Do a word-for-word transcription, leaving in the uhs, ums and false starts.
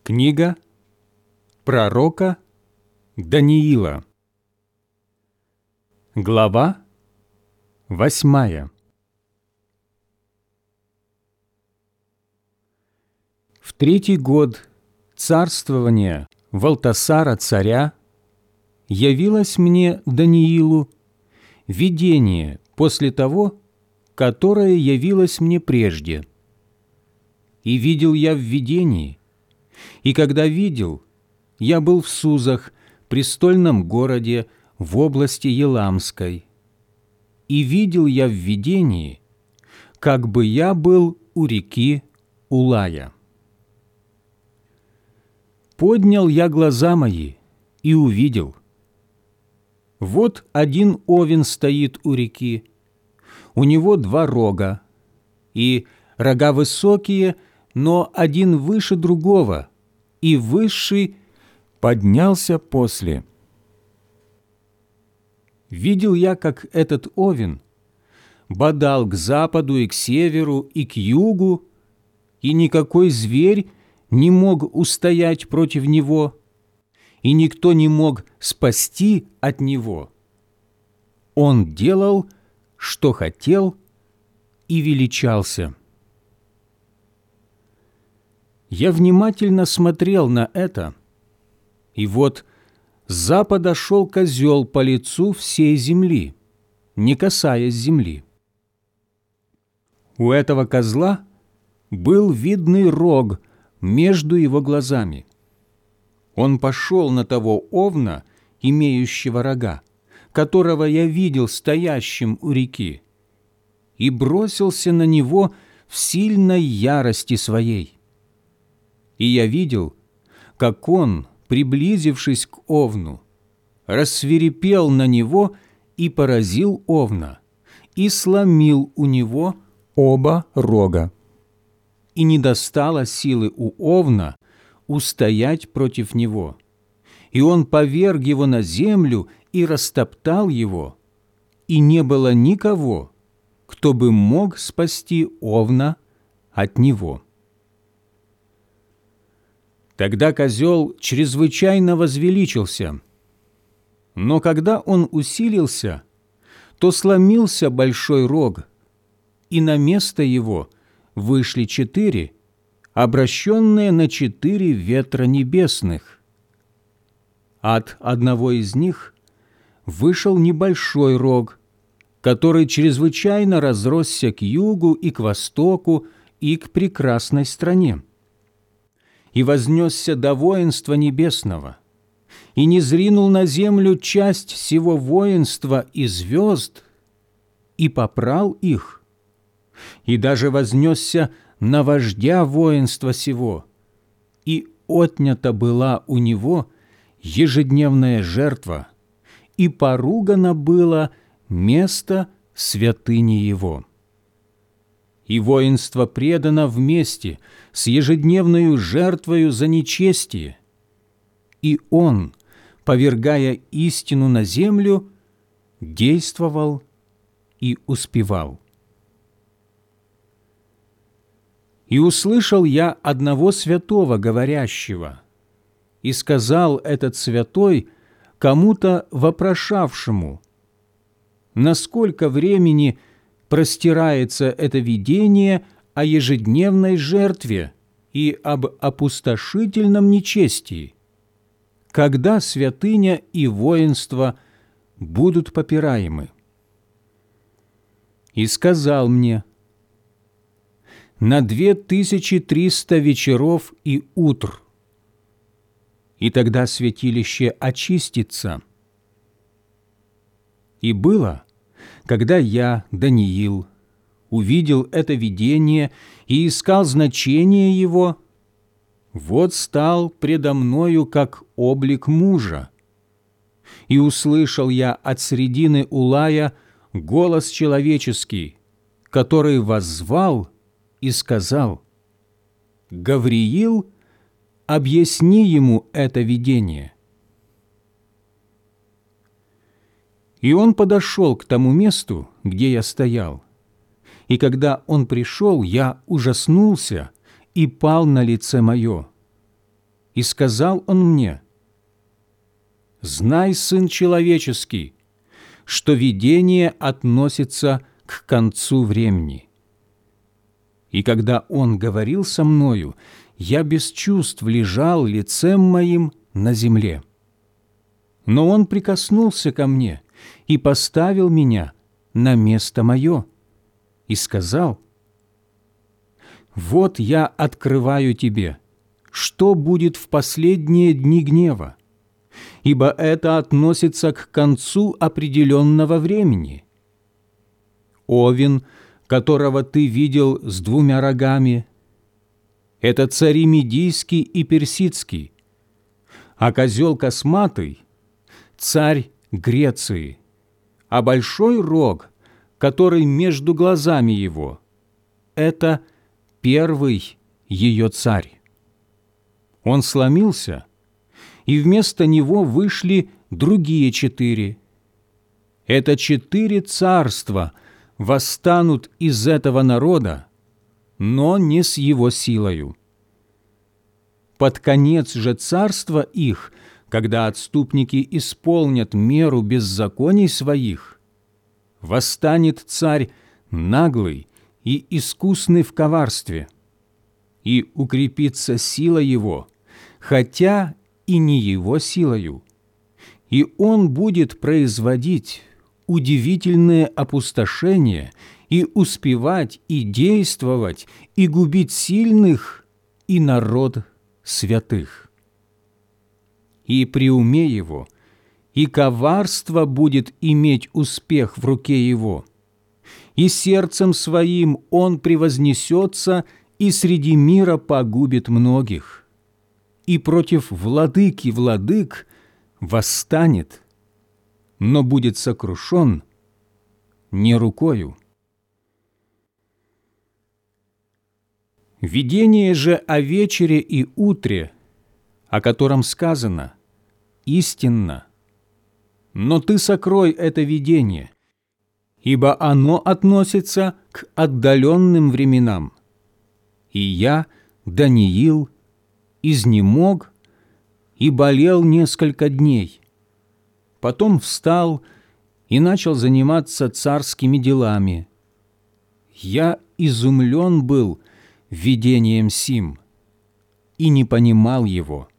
Книга пророка Даниила. Глава восьмая. В третий год царствования Валтасара царя явилось мне, Даниилу, видение после того, которое явилось мне прежде. И видел я в видении, и когда видел, я был в Сузах, престольном городе в области Еламской. И видел я в видении, как бы я был у реки Улая. Поднял я глаза мои и увидел. Вот один овен стоит у реки, у него два рога, и рога высокие, но один выше другого, и высший поднялся после. Видел я, как этот овен бодал к западу и к северу и к югу, и никакой зверь не мог устоять против него, и никто не мог спасти от него. Он делал, что хотел, и величался. Я внимательно смотрел на это, и вот с запада шел козел по лицу всей земли, не касаясь земли. У этого козла был видный рог между его глазами. Он пошел на того овна, имеющего рога, которого я видел стоящим у реки, и бросился на него в сильной ярости своей. И я видел, как он, приблизившись к овну, рассвирепел на него и поразил овна, и сломил у него оба рога. И не достало силы у овна устоять против него. И он поверг его на землю и растоптал его, и не было никого, кто бы мог спасти овна от него. Тогда козел чрезвычайно возвеличился, но когда он усилился, то сломился большой рог, и на место его вышли четыре, обращенные на четыре ветра небесных. От одного из них вышел небольшой рог, который чрезвычайно разросся к югу и к востоку и к прекрасной стране. И вознесся до воинства небесного, и низринул на землю часть всего воинства и звезд, и попрал их, и даже вознесся на вождя воинства сего, и отнята была у него ежедневная жертва, и поругано было место святыни его. И воинство предано вместе с ежедневною жертвою за нечестие, и он, повергая истину на землю, действовал и успевал. И услышал я одного святого говорящего, и сказал этот святой кому-то вопрошавшему, насколько времени простирается это видение о ежедневной жертве и об опустошительном нечестии, когда святыня и воинство будут попираемы. И сказал мне: на две тысячи триста вечеров и утр, и тогда святилище очистится. И было, когда я, Даниил, увидел это видение и искал значение его, вот стал предо мною как облик мужа. И услышал я от средины Улая голос человеческий, который воззвал и сказал: «Гавриил, объясни ему это видение». И он подошел к тому месту, где я стоял. И когда он пришел, я ужаснулся и пал на лице мое. и сказал он мне: «Знай, сын человеческий, что видение относится к концу времени». И когда он говорил со мною, я без чувств лежал лицем моим на земле. Но он прикоснулся ко мне и поставил меня на место мое и сказал: «Вот я открываю тебе, что будет в последние дни гнева, ибо это относится к концу определенного времени. Овен, которого ты видел с двумя рогами, это цари Медийский и Персидский, а козел косматый – царь Греции, а большой рог, который между глазами его – это первый ее царь. Он сломился, и вместо него вышли другие четыре. Это четыре царства восстанут из этого народа, но не с его силою. Под конец же царства их, когда отступники исполнят меру беззаконий своих, восстанет царь наглый и искусный в коварстве, и укрепится сила его, хотя и не его силою, и он будет производить удивительное опустошение и успевать и действовать, и губить сильных и народ святых. И при уме его, и коварство будет иметь успех в руке его, и сердцем своим он превознесется и среди мира погубит многих, и против владыки владык восстанет, но будет сокрушен не рукою. Видение же о вечере и утре, о котором сказано, истинно, но ты сокрой это видение, ибо оно относится к отдаленным временам. И я, Даниил, изнемог и болел несколько дней. Потом встал и начал заниматься царскими делами. Я изумлен был видением сим и не понимал его.